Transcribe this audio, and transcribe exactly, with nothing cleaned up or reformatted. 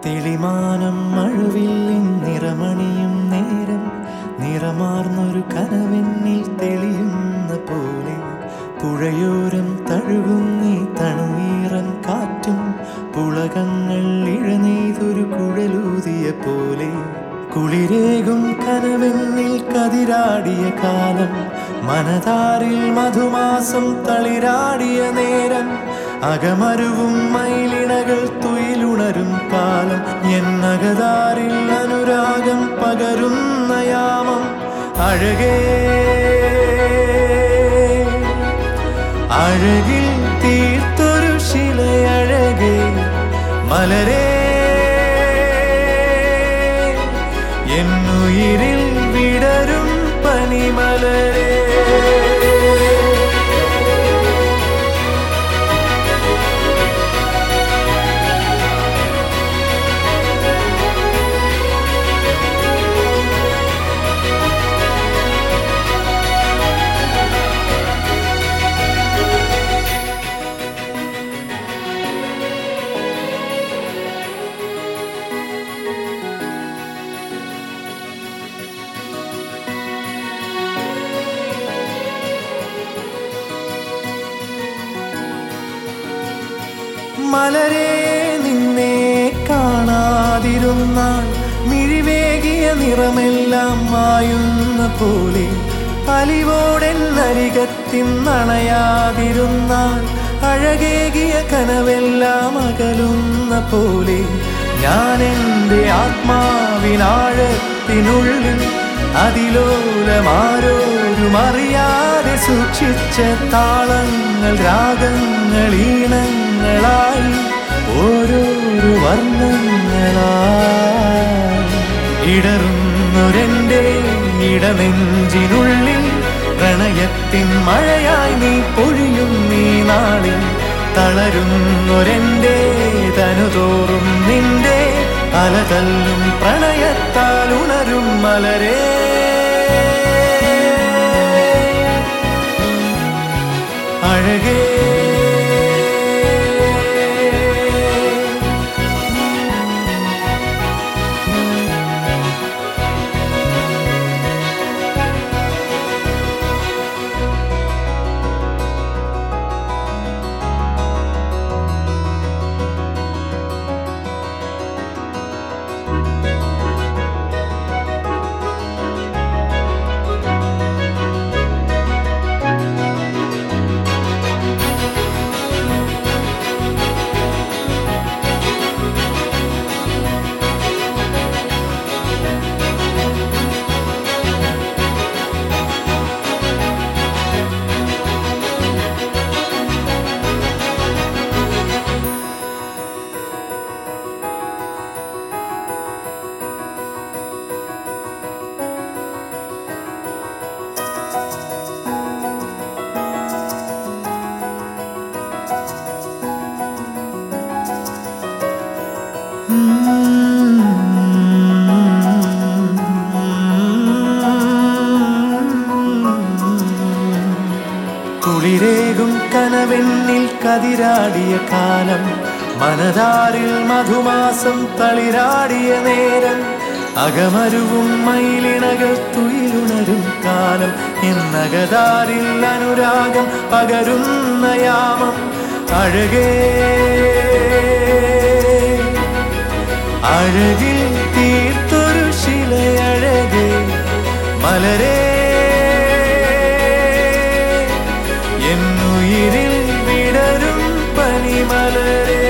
തെളിമാനം മഴവില്ലിൻ നിറമണിയും നേരം നിറമാർന്നൊരു കനവെന്നിൽ തെളിയുന്ന പോലെ പുഴയോരം തഴുകുന്നീ തണുനീറൻ കാറ്റും പുളകങ്ങൾ ഇഴനെയ്തൊരു കുഴലൂതിയ പോലെ കുളിരേകും കനവെന്നിൽ കതിരാടിയ കാലം മനതാരിൽ മധുമാസം തളിരാടിയ നേരം അകമരുവും മയിലിണകൾ തുയിലുണരും കാലം എന്നകതാരിൽ അനുരാഗം പകരുന്ന യാമം അഴകേ അഴകിൽ തീർത്തൊരു ശിലയഴകേ മലരേ എന്നുയിരിൽ വിടരും പനിമലരേ മലരേ നിന്നെ കാണാതിരുന്നാൽ മിഴിവേകിയ നിറമെല്ലാം മായുന്ന പോലെ അലിവോടെന്നരികത്തിന്നണയാതിരുന്നാൽ അഴകേകിയ കനവെല്ലാം അകലുന്ന പോലെ ഞാൻ എൻ്റെ ആത്മാവിനാഴത്തിനുള്ളിൽ അതിലോലമാരോരും അറിയാതെ സൂക്ഷിച്ച താളങ്ങൾ രാഗങ്ങൾ ഈണങ്ങളായി ഓരോരോ വർണ്ണങ്ങളായി ഇടറുന്നൊരെൻ്റെ ഇടനെഞ്ചിനുള്ളിൽ പ്രണയത്തിൻ മഴയായി നീ പൊഴിയും നീ നാളിൽ തളരുന്നൊരെൻ്റെ തനുതോറും നിന്റെ അലതല്ലും പ്രണയത്താൽ ഉണരും മലരേ അഴകേ കുളിരേകും കനവെന്നിൽ കതിരാടിയ കാലം മനതാരിൽ മധുമാസം തളിരാടിയ നേരം അകമരുവും മയിലിണകൾ തുയിലുണരും കാലം എന്നകതാരിൽ അനുരാഗം പകരുന്ന യാമം അഴകേ അഴകിൽ തീർത്തൊരു ശിലയഴകേ മലരേ എന്നുയിരിൽ വിടരും പനിമലരേ